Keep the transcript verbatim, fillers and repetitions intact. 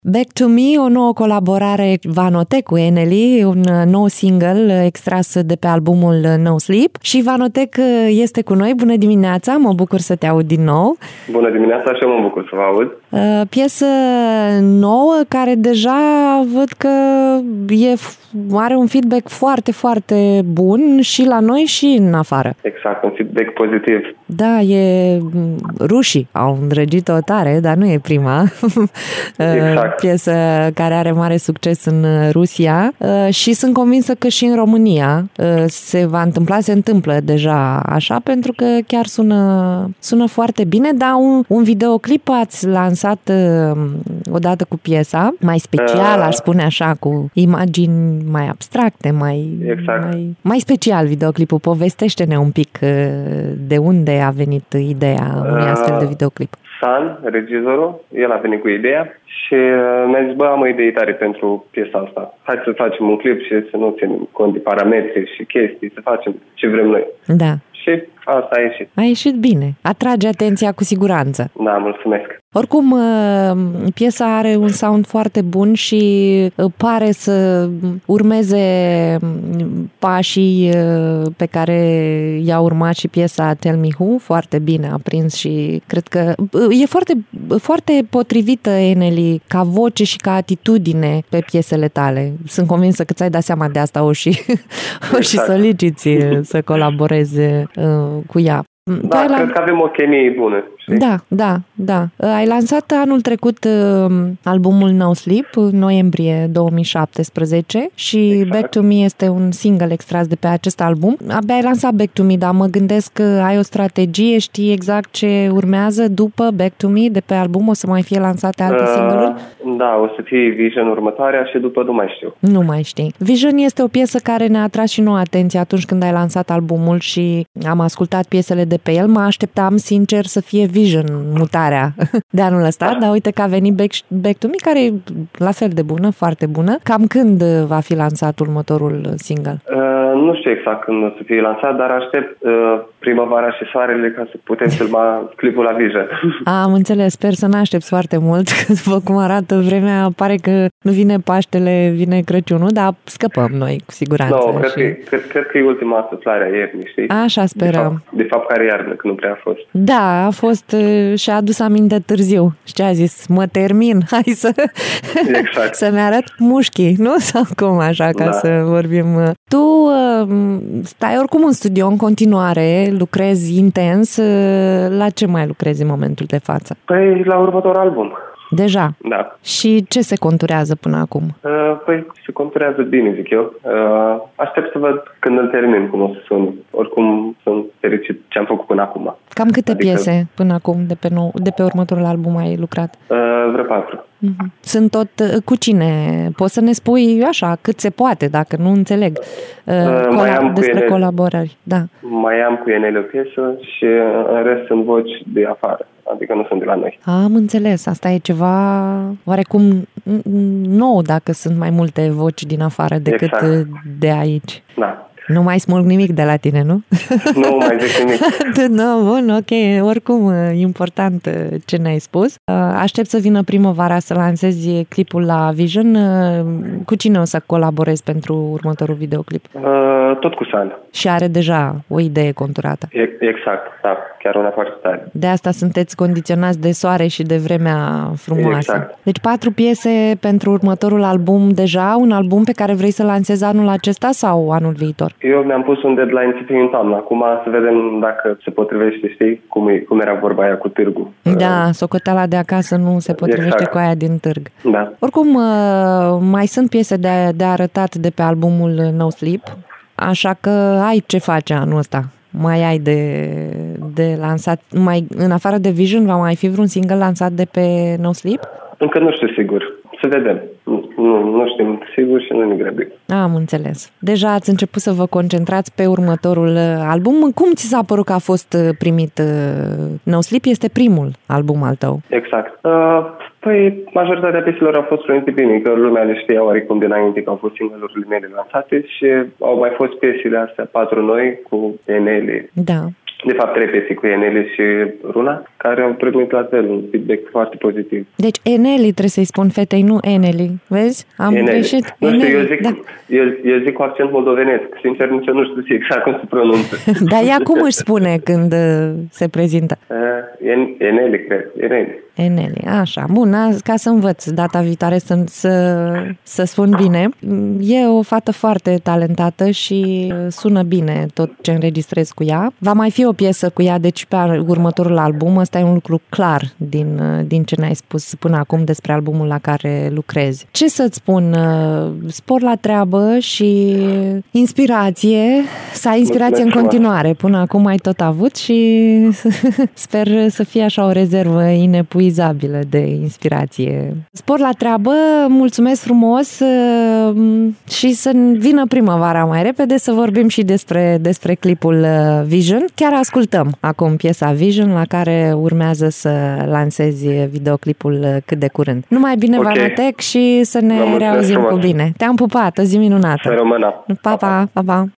Back to Me, o nouă colaborare Vanotec cu Enely, un nou single extras de pe albumul No Sleep. Și Vanotec este cu noi. Bună dimineața, mă bucur să te aud din nou. Bună dimineața și eu mă bucur să vă aud. Uh, piesă nouă care deja văd că e, are un feedback foarte, foarte bun și la noi și în afară. Exact, un feedback pozitiv. Da, e... rușii au îndrăgit-o tare, dar nu e prima. Exact. Piesă care are mare succes în Rusia și sunt convinsă că și în România se va întâmpla, se întâmplă deja așa, pentru că chiar sună, sună foarte bine, dar un, un videoclip ați lansat odată cu piesa, mai special, aș spune așa, cu imagini mai abstracte, mai, exact. mai, mai special videoclipul. Povestește-ne un pic de unde a venit ideea unui astfel de videoclip. San, regizorul, el a venit cu ideea și mi-a zis, bă, am o idee tare pentru piesa asta. Hai să facem un clip și să nu ținem cont de parametri și chestii, să facem ce vrem noi. Da. Și asta a ieșit. A ieșit bine. Atrage atenția cu siguranță. Da, mulțumesc. Oricum, piesa are un sound foarte bun și pare să urmeze pașii pe care i-a urmat și piesa Tell Me Who. Foarte bine a prins și cred că e foarte, foarte potrivită, Enely, ca voce și ca atitudine pe piesele tale. Sunt convinsă că ți-ai dat seama de asta o și, exact. o și soliciți să colaboreze cu ea. Da, cred la... că avem o chemie bună. Știi? Da, da, da. Ai lansat anul trecut uh, albumul No Sleep, noiembrie două mii șaptesprezece și exact. Back to Me este un single extras de pe acest album. Abia ai lansat Back to Me, dar mă gândesc că ai o strategie, știi exact ce urmează după Back to Me de pe album? O să mai fie lansate alte uh, single-uri? Da, o să fie Vision următoarea și după nu mai știu. Nu mai știi. Vision este o piesă care ne-a atras și nouă atenție atunci când ai lansat albumul și am ascultat piesele de pe el. Mă așteptam, sincer, să fie Vision mutarea de anul ăsta, dar uite că a venit Back, Back to Me, care e la fel de bună, foarte bună. Cam când va fi lansat următorul single? Uh, nu știu exact când o să fie lansat, dar aștept uh, primăvara și soarele ca să putem filma clipul la Vision. Am înțeles, sper să n-aștepți foarte mult, că după cum arată vremea, pare că nu vine Paștele, vine Crăciunul, dar scăpăm noi, cu siguranță. Nu, no, cred, și... că, cred, cred că e ultima suflare a iernii, știi? Așa sperăm. De fapt, de fapt care iarnă, că nu prea a fost. Da, a fost și-a adus aminte târziu. Și ce a zis? Mă termin, hai să exact. să-mi arăt mușchii, nu? Sau cum așa, ca da. Să vorbim. Tu stai oricum în studio în continuare, lucrezi intens. La ce mai lucrezi în momentul de față? Păi la următorul album. Deja? Da. Și ce se conturează până acum? Uh, păi se conturează bine, zic eu. Uh, aștept să văd când îl termin cum o să sun. Oricum sunt fericit ce am făcut până acum. Cam câte adică... piese până acum de pe, nou, de pe următorul album ai lucrat? Uh, vreo patru. Uh-huh. Sunt tot cu cine? Poți să ne spui așa, cât se poate, dacă nu înțeleg, uh, uh, cola- mai am despre Enely, colaborări. Da. Mai am cu Enely o piesă și în rest sunt voci de afară. Adică nu sunt de la noi. Am înțeles. Asta e ceva oarecum nou, dacă sunt mai multe voci din afară decât exact. De aici. Da. Nu mai smulg nimic de la tine, nu? Nu mai zic nimic. No, bun, ok. Oricum, important ce ne-ai spus. Aștept să vină primăvara să lansezi clipul la Vision. Cu cine o să colaborezi pentru următorul videoclip? Uh, tot cu San. Și are deja o idee conturată. Exact, da. Chiar una foarte tare. De asta sunteți condiționați de soare și de vremea frumoasă. Exact. Deci patru piese pentru următorul album deja, un album pe care vrei să lansezi anul acesta sau anul viitor? Eu mi-am pus un deadline să fie în toamnă. Acum să vedem dacă se potrivește, știi, cum, e, cum era vorba aia cu târgu. Da, socoteala de acasă nu se potrivește exact. Cu aia din târg. Da. Oricum, mai sunt piese de, de arătat de pe albumul No Sleep, așa că ai ce face anul ăsta. Mai ai de, de lansat, mai, în afară de Vision, va mai fi vreun single lansat de pe No Sleep? Încă nu știu sigur. Să vedem. Nu, nu știm sigur și nu ne grăbim. Am înțeles. Deja ați început să vă concentrați pe următorul album. Cum ți s-a părut că a fost primit No Sleep? Este primul album al tău. Exact. Uh, păi, majoritatea pieselor au fost primite bine, că lumea le știa oarecum dinainte că au fost single-urile mele lansate și au mai fost piesele astea patru noi cu Enely. Da. de fapt, trei piese cu Eneli și Runa, care au primit la fel un feedback foarte pozitiv. Deci Eneli trebuie să-i spun fetei, nu Eneli. Vezi? Am Eneli. greșit. Nu Eneli. știu, eu zic, da. eu, eu zic cu accent moldovenesc. Sincer, nici eu nu știu exact cum se pronunță. Dar ea cum își spune când se prezintă? Uh, Eneli, cred. Eneli. Eneli, așa. Bun, ca să învăț data viitoare să, să, să spun bine. E o fată foarte talentată și sună bine tot ce înregistrez cu ea. Va mai fi o piesă cu ea, deci pe următorul album. Ăsta e un lucru clar din, din ce ne-ai spus până acum despre albumul la care lucrezi. Ce să-ți spun? Spor la treabă și inspirație, să ai inspirație în continuare. Până acum ai tot avut și sper să fie așa o rezervă inepuizabilă de inspirație. Spor la treabă, mulțumesc frumos și să vină primăvara mai repede să vorbim și despre, despre clipul Vision. Chiar ascultăm acum piesa Vision, la care urmează să lansezi videoclipul cât de curând. Numai bine, okay. Vanatec, și să ne reauzim cu bine. Te-am pupat, o zi minunată. Să rămână. Pa, pa, pa, pa.